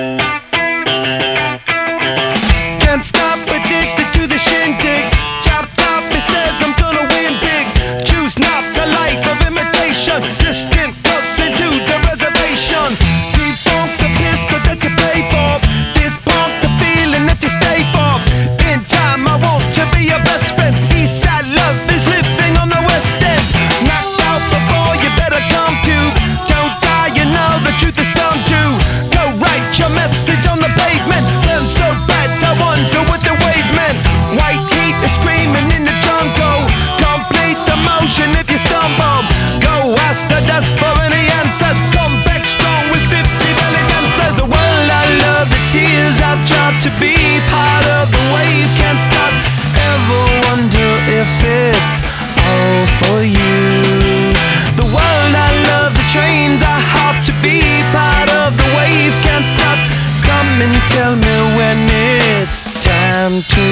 Can't stop, addicted to the shindig. Chop top, it says I'm gonna win big. Choose not a life of imitation. Distant cuts into the reservation. Defunct the pistol that you pay for. This punk the feeling that you stay for. In time I want to be your best friend. Eastside love is living on the West End. Knocked out before you better come to. Don't die, you know the truth is some do. Go write your message on the pavement. Burn so bad I wonder what the wave meant. White heat is screaming in the jungle. Complete the motion if you stumble. Go ask the dust for any answers. Come back strong with 50 belly dancers. The world I love, the tears I've tried to be part of the wave. Can't stop, ever wonder if it's all for you. The world I love, the trains I hop to be part of the wave. Can't stop, come and tell me when it's time to.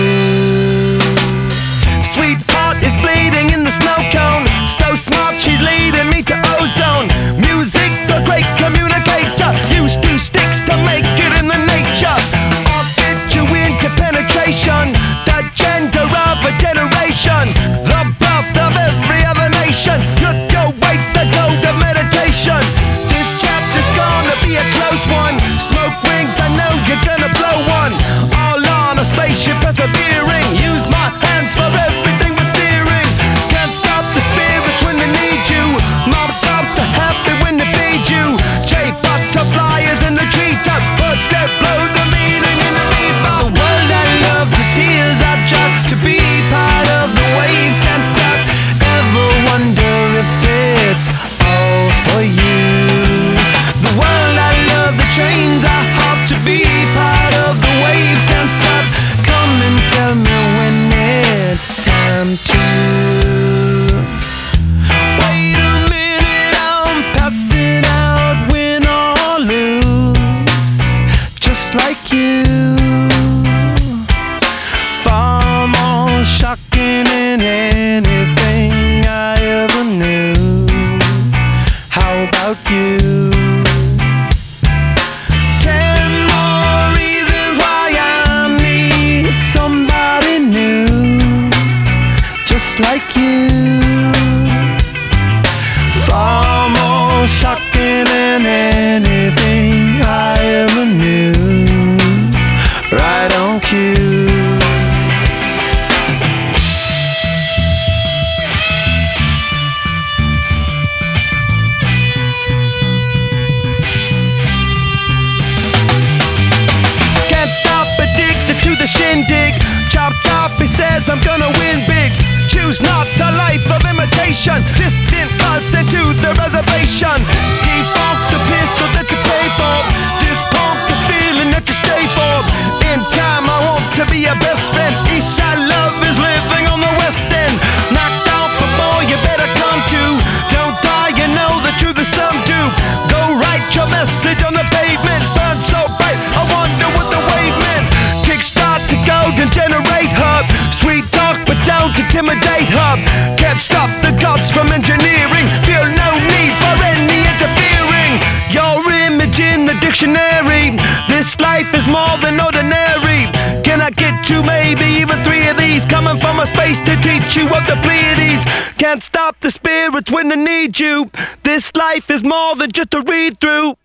Sweetheart is bleeding in the snow cone. So smart, she's leading me to ozone. Music, the great communicator. Use two sticks to make it in the nature. I'll get you into penetration. The gender of a generation. The birth of every other nation. Look your way, the gold of meditation. This chapter's gonna be a close one. Smoke rings, I know you're gonna blow one. All on a spaceship persevering. Use my hands for everything but steering. Can't stop the spirits when they need you. Mob tops are happy when they feed you. J butterflies in the treetop. Birds that blow the meaning in the bebop. The world I love, the tears I tried to be part of the wave. Can't stop, ever wonder if it's all for you. The world I love, the trains I hop to be part of the wave. Can't stop, come and tell me when it's time to. Wait a minute, I'm passing out, win or lose, just like you. Far more shocking than anything I ever knew. How about you? 10 more reasons why I need somebody new, just like you. Far more shocking than anything I ever knew. Right on cue. The shindig, chop top, he says I'm gonna win big. Choose not a life of imitation. Distant us into the reservation. Defunct the pistol that you pay for. This punk the feeling that you stay for. In time I want to be your best friend. Eastside love is living on the West End. Knocked out before you better come to. Don't die, you know the truth is some do. Go write your message on the pavement. Burn so bright, I wonder what the wave meant. Kickstart the golden generate hub. Sweet talk but don't intimidate hub. Can't stop the gods from engineering. Feel no need for any interfering. Your image in the dictionary. This life is more than ordinary. Can I get you maybe even 3 of these? Coming from a space to teach you of the Pleiades. Can't stop the spirits when they need you. This life is more than just a read through.